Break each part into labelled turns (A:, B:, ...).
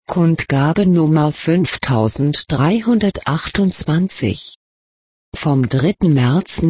A: Kundgabe Nummer 5328 vom 3. März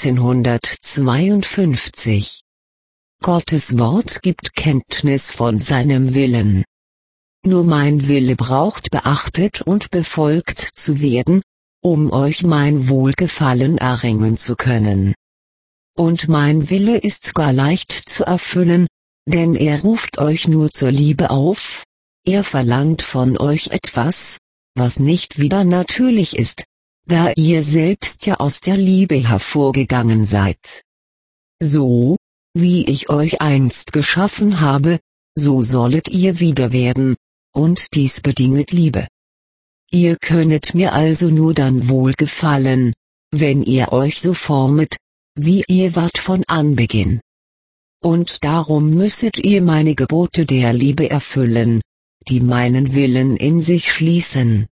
A: 1952. Gottes Wort gibt Kenntnis von seinem Willen. Nur mein Wille braucht beachtet und befolgt zu werden, um euch mein Wohlgefallen erringen zu können. Und mein Wille ist gar leicht zu erfüllen, denn er ruft euch nur zur Liebe auf. Er verlangt von euch etwas, was nicht wieder natürlich ist, da ihr selbst ja aus der Liebe hervorgegangen seid. So, wie ich euch einst geschaffen habe, so sollet ihr wieder werden, und dies bedinget Liebe. Ihr könnet mir also nur dann wohlgefallen, wenn ihr euch so formet, wie ihr wart von Anbeginn. Und darum müsset ihr meine Gebote der Liebe erfüllen, die meinen Willen in sich schließen.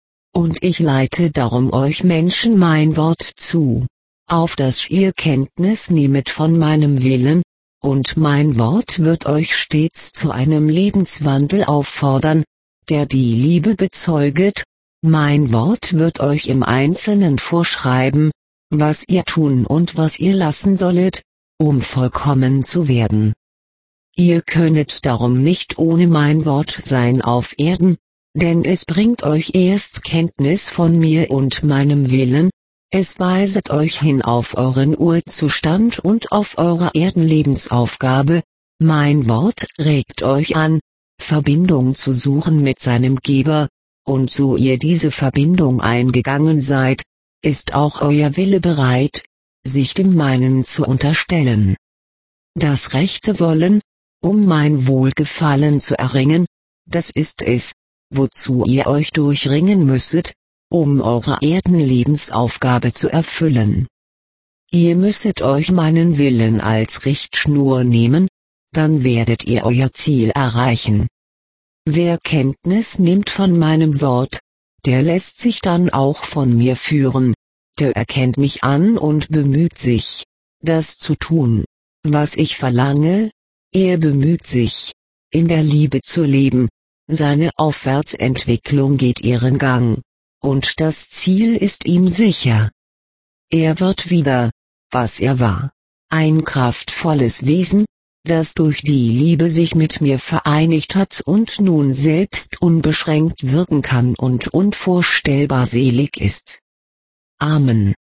A: Und ich leite darum euch Menschen mein Wort zu, auf dass ihr Kenntnis nehmet von meinem Willen, und mein Wort wird euch stets zu einem Lebenswandel auffordern, der die Liebe bezeuget. Mein Wort wird euch im Einzelnen vorschreiben, was ihr tun und was ihr lassen sollet, um vollkommen zu werden. Ihr könnet darum nicht ohne mein Wort sein auf Erden, denn es bringt euch erst Kenntnis von mir und meinem Willen, es weiset euch hin auf euren Urzustand und auf eure Erdenlebensaufgabe. Mein Wort regt euch an, Verbindung zu suchen mit seinem Geber, und so ihr diese Verbindung eingegangen seid, ist auch euer Wille bereit, sich dem meinen zu unterstellen. Das rechte Wollen, um mein Wohlgefallen zu erringen, das ist es, wozu ihr euch durchringen müsset, um eure Erdenlebensaufgabe zu erfüllen. Ihr müsset euch meinen Willen als Richtschnur nehmen, dann werdet ihr euer Ziel erreichen. Wer Kenntnis nimmt von meinem Wort, der lässt sich dann auch von mir führen, der erkennt mich an und bemüht sich, das zu tun, was ich verlange. Er bemüht sich, in der Liebe zu leben, seine Aufwärtsentwicklung geht ihren Gang, und das Ziel ist ihm sicher. Er wird wieder, was er war, ein kraftvolles Wesen, das durch die Liebe sich mit mir vereinigt hat und nun selbst unbeschränkt wirken kann und unvorstellbar selig ist. Amen.